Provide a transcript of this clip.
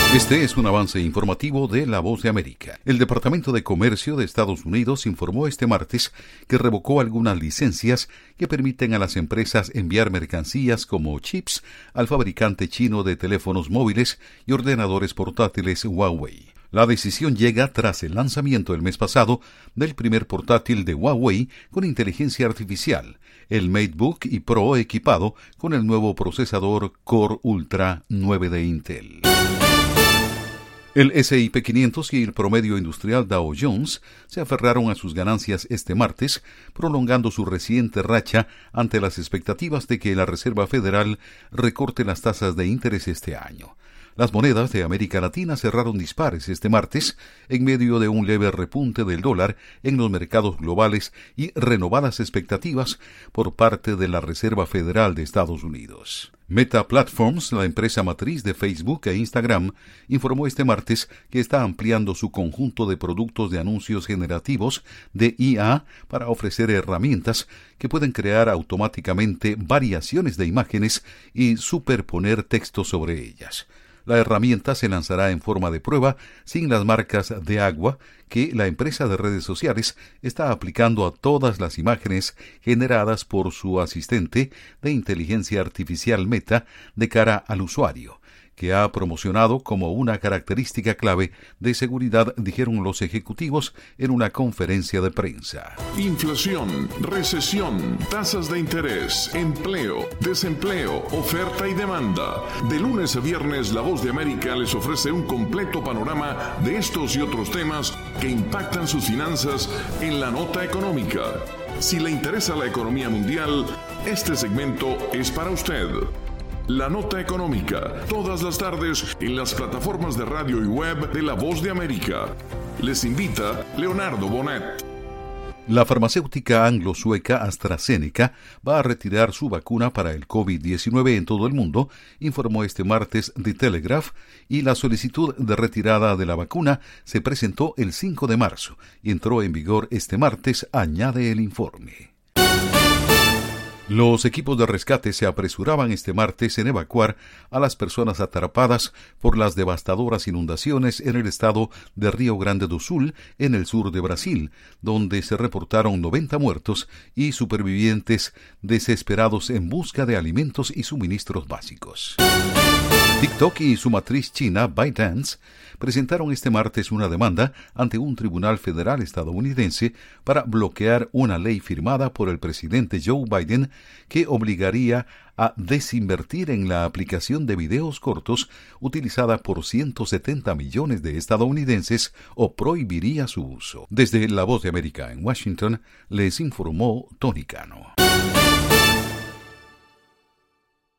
Este es un avance informativo de La Voz de América. El Departamento de Comercio de Estados Unidos informó este martes que revocó algunas licencias que permiten a las empresas enviar mercancías como chips al fabricante chino de teléfonos móviles y ordenadores portátiles Huawei. La decisión llega tras el lanzamiento el mes pasado del primer portátil de Huawei con inteligencia artificial, el MateBook y Pro equipado con el nuevo procesador Core Ultra 9 de Intel. El S&P 500 y el promedio industrial Dow Jones se aferraron a sus ganancias este martes, prolongando su reciente racha ante las expectativas de que la Reserva Federal recorte las tasas de interés este año. Las monedas de América Latina cerraron dispares este martes en medio de un leve repunte del dólar en los mercados globales y renovadas expectativas por parte de la Reserva Federal de Estados Unidos. Meta Platforms, la empresa matriz de Facebook e Instagram, informó este martes que está ampliando su conjunto de productos de anuncios generativos de IA para ofrecer herramientas que pueden crear automáticamente variaciones de imágenes y superponer texto sobre ellas. La herramienta se lanzará en forma de prueba sin las marcas de agua que la empresa de redes sociales está aplicando a todas las imágenes generadas por su asistente de inteligencia artificial Meta de cara al usuario, que ha promocionado como una característica clave de seguridad, dijeron los ejecutivos en una conferencia de prensa. Inflación, recesión, tasas de interés, empleo, desempleo, oferta y demanda. De lunes a viernes, La Voz de América les ofrece un completo panorama de estos y otros temas que impactan sus finanzas en la nota económica. Si le interesa la economía mundial, este segmento es para usted. La Nota Económica, todas las tardes en las plataformas de radio y web de La Voz de América. Les invita Leonardo Bonet. La farmacéutica anglo-sueca AstraZeneca va a retirar su vacuna para el COVID-19 en todo el mundo, informó este martes The Telegraph, y la solicitud de retirada de la vacuna se presentó el 5 de marzo y entró en vigor este martes, añade el informe. Los equipos de rescate se apresuraban este martes en evacuar a las personas atrapadas por las devastadoras inundaciones en el estado de Río Grande do Sul, en el sur de Brasil, donde se reportaron 90 muertos y supervivientes desesperados en busca de alimentos y suministros básicos. TikTok y su matriz china, ByteDance, presentaron este martes una demanda ante un tribunal federal estadounidense para bloquear una ley firmada por el presidente Joe Biden que obligaría a desinvertir en la aplicación de videos cortos utilizada por 170 millones de estadounidenses o prohibiría su uso. Desde La Voz de América en Washington, les informó Tony Cano.